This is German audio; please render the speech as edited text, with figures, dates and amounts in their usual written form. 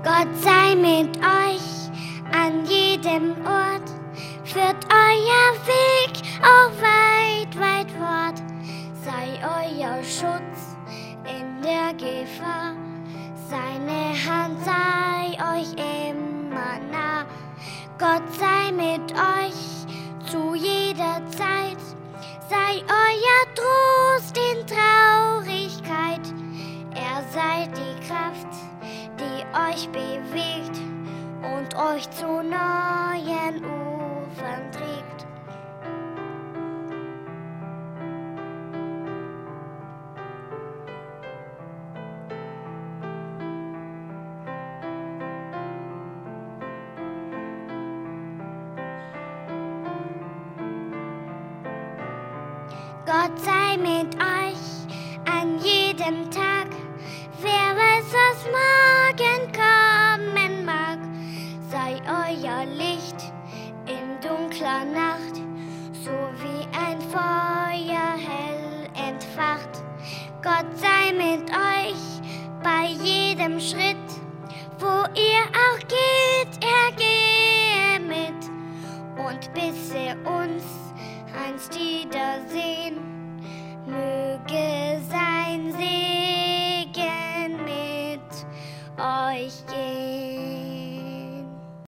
Gott sei mit euch an jedem Ort, führt euer Weg auch weit, weit fort. Sei euer Schutz in der Gefahr, seine Hand sei euch immer nah. Gott sei mit euch zu jeder Zeit, sei euer Trost in Traurigkeit. Er sei die Kraft, die euch bewegt und euch zu neuen Ufern trägt. Gott sei mit euch an jedem Tag, wer weiß, was morgen kommen mag. Sei euer Licht in dunkler Nacht, so wie ein Feuer hell entfacht. Gott sei mit euch bei jedem Schritt, wo ihr auch geht, er gehe mit. Und bis wir uns einst wiedersehen,